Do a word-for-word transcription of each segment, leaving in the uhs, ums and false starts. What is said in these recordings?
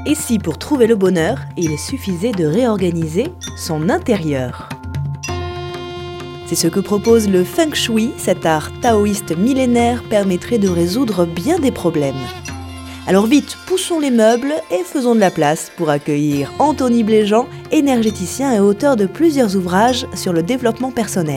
Et si pour trouver le bonheur, il suffisait de réorganiser son intérieur ? C'est ce que propose le Feng Shui, cet art taoïste millénaire permettrait de résoudre bien des problèmes. Alors vite, poussons les meubles et faisons de la place pour accueillir Anthony Bléjean, énergéticien et auteur de plusieurs ouvrages sur le développement personnel.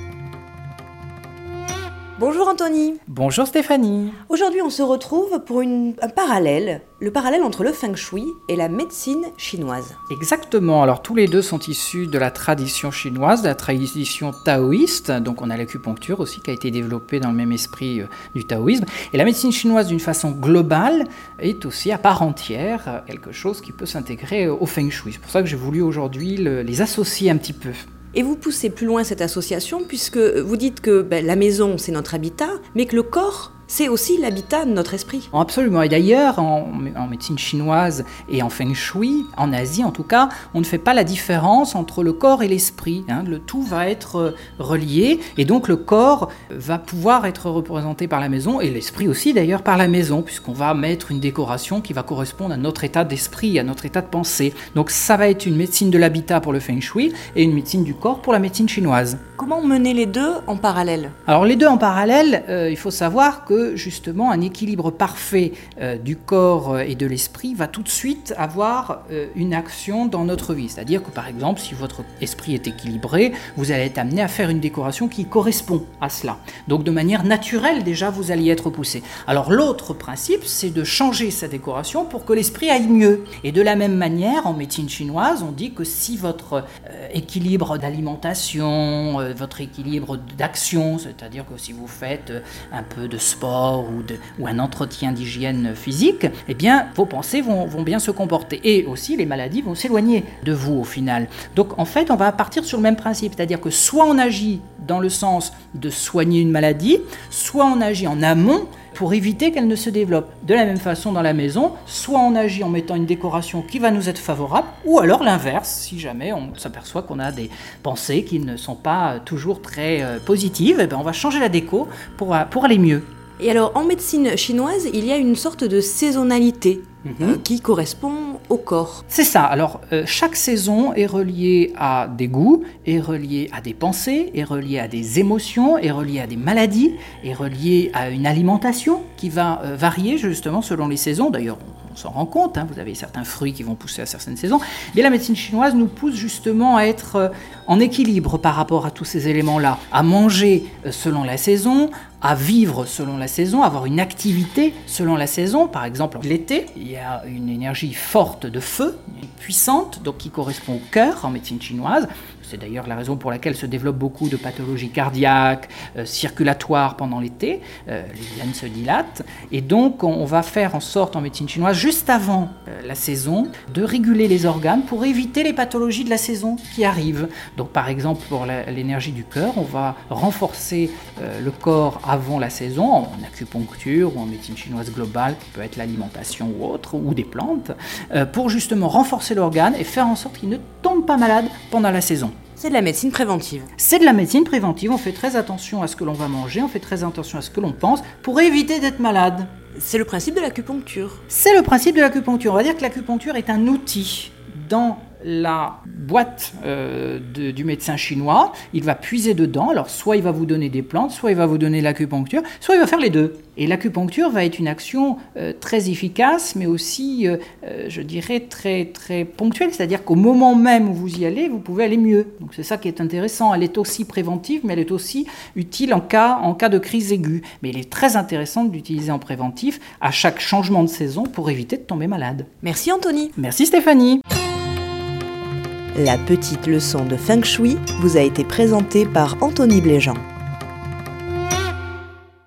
Bonjour Anthony. Bonjour Stéphanie. Aujourd'hui on se retrouve pour une, un parallèle, le parallèle entre le Feng Shui et la médecine chinoise. Exactement, alors tous les deux sont issus de la tradition chinoise, de la tradition taoïste, donc on a l'acupuncture aussi qui a été développée dans le même esprit euh, du taoïsme, et la médecine chinoise d'une façon globale est aussi à part entière euh, quelque chose qui peut s'intégrer euh, au Feng Shui. C'est pour ça que j'ai voulu aujourd'hui le, les associer un petit peu. Et vous poussez plus loin cette association puisque vous dites que ben, la maison c'est notre habitat, mais que le corps c'est aussi l'habitat de notre esprit. Absolument, et d'ailleurs en, en médecine chinoise et en Feng Shui, en Asie en tout cas, on ne fait pas la différence entre le corps et l'esprit, hein. Le tout va être relié et donc le corps va pouvoir être représenté par la maison et l'esprit aussi d'ailleurs par la maison puisqu'on va mettre une décoration qui va correspondre à notre état d'esprit, à notre état de pensée. Donc ça va être une médecine de l'habitat pour le Feng Shui et une médecine du corps pour la médecine chinoise. Comment mener les deux en parallèle ? Alors les deux en parallèle, euh, il faut savoir que justement un équilibre parfait euh, du corps et de l'esprit va tout de suite avoir euh, une action dans notre vie. C'est-à-dire que par exemple, si votre esprit est équilibré, vous allez être amené à faire une décoration qui correspond à cela. Donc de manière naturelle déjà, vous allez être poussé. Alors l'autre principe, c'est de changer sa décoration pour que l'esprit aille mieux. Et de la même manière, en médecine chinoise, on dit que si votre euh, équilibre d'alimentation, euh, votre équilibre d'action, c'est-à-dire que si vous faites euh, un peu de sport, Ou, de, ou un entretien d'hygiène physique, eh bien, vos pensées vont, vont bien se comporter. Et aussi, les maladies vont s'éloigner de vous au final. Donc, en fait, on va partir sur le même principe. C'est-à-dire que soit on agit dans le sens de soigner une maladie, soit on agit en amont pour éviter qu'elle ne se développe. De la même façon dans la maison, soit on agit en mettant une décoration qui va nous être favorable, ou alors l'inverse, si jamais on s'aperçoit qu'on a des pensées qui ne sont pas toujours très euh, positives, eh bien, on va changer la déco pour, pour aller mieux. Et alors, en médecine chinoise, il y a une sorte de saisonnalité mmh. euh, qui correspond au corps. C'est ça. Alors, euh, chaque saison est reliée à des goûts, est reliée à des pensées, est reliée à des émotions, est reliée à des maladies, est reliée à une alimentation qui va euh, varier justement selon les saisons. D'ailleurs, on s'en rend compte, hein, vous avez certains fruits qui vont pousser à certaines saisons. Mais la médecine chinoise nous pousse justement à être euh, en équilibre par rapport à tous ces éléments-là, à manger euh, selon la saison, à vivre selon la saison, avoir une activité selon la saison. Par exemple, l'été, il y a une énergie forte de feu, puissante, donc qui correspond au cœur en médecine chinoise. C'est d'ailleurs la raison pour laquelle se développent beaucoup de pathologies cardiaques, euh, circulatoires pendant l'été. Euh, les veines se dilatent. Et donc, on va faire en sorte en médecine chinoise, juste avant euh, la saison, de réguler les organes pour éviter les pathologies de la saison qui arrivent. Donc, par exemple, pour la, l'énergie du cœur, on va renforcer euh, le corps avant la saison, en acupuncture ou en médecine chinoise globale, qui peut être l'alimentation ou autre, ou des plantes, euh, pour justement renforcer l'organe et faire en sorte qu'il ne tombe pas malade pendant la saison. C'est de la médecine préventive. C'est de la médecine préventive, on fait très attention à ce que l'on va manger, on fait très attention à ce que l'on pense pour éviter d'être malade. C'est le principe de l'acupuncture. C'est le principe de l'acupuncture. On va dire que l'acupuncture est un outil dans la boîte euh, de, du médecin chinois. Il va puiser dedans, alors soit il va vous donner des plantes, soit il va vous donner l'acupuncture, soit il va faire les deux. Et l'acupuncture va être une action euh, très efficace, mais aussi, euh, euh, je dirais, très, très ponctuelle, c'est-à-dire qu'au moment même où vous y allez, vous pouvez aller mieux. Donc c'est ça qui est intéressant, elle est aussi préventive, mais elle est aussi utile en cas, en cas de crise aiguë. Mais il est très intéressant de l'utiliser en préventif à chaque changement de saison pour éviter de tomber malade. Merci Anthony. Merci Stéphanie. La petite leçon de Feng Shui vous a été présentée par Anthony Bléjean.